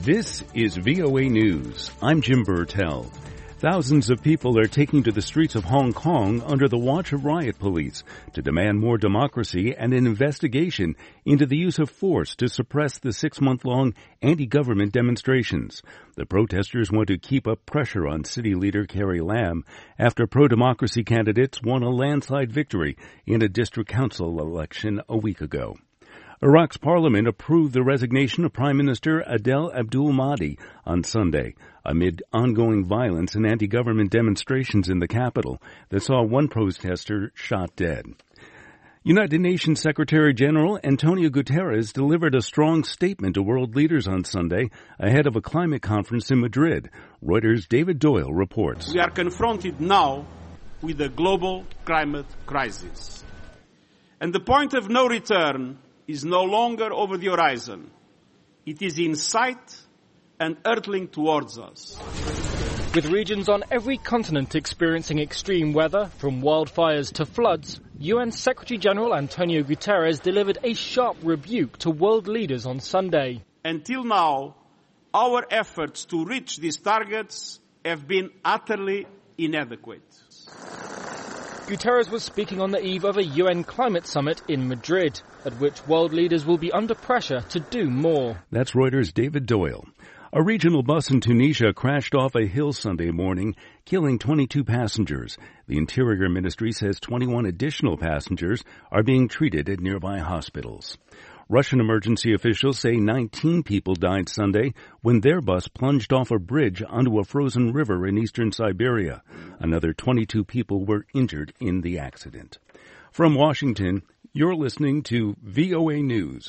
This is VOA News. I'm Jim Burtell. Thousands of people are taking to the streets of Hong Kong under the watch of riot police to demand more democracy and an investigation into the use of force to suppress the 6-month-long anti-government demonstrations. The protesters want to keep up pressure on city leader Carrie Lam after pro-democracy candidates won a landslide victory in a district council election a week ago. Iraq's parliament approved the resignation of Prime Minister Adel Abdul Mahdi on Sunday amid ongoing violence and anti-government demonstrations in the capital that saw one protester shot dead. United Nations Secretary General Antonio Guterres delivered a strong statement to world leaders on Sunday ahead of a climate conference in Madrid. Reuters' David Doyle reports. We are confronted now with a global climate crisis. And the point of no return is no longer over the horizon. It is in sight and hurtling towards us. With regions on every continent experiencing extreme weather, from wildfires to floods, UN Secretary-General Antonio Guterres delivered a sharp rebuke to world leaders on Sunday. Until now, our efforts to reach these targets have been utterly inadequate. Guterres was speaking on the eve of a UN climate summit in Madrid, at which world leaders will be under pressure to do more. That's Reuters' David Doyle. A regional bus in Tunisia crashed off a hill Sunday morning, killing 22 passengers. The Interior Ministry says 21 additional passengers are being treated at nearby hospitals. Russian emergency officials say 19 people died Sunday when their bus plunged off a bridge onto a frozen river in eastern Siberia. Another 22 people were injured in the accident. From Washington, you're listening to VOA News.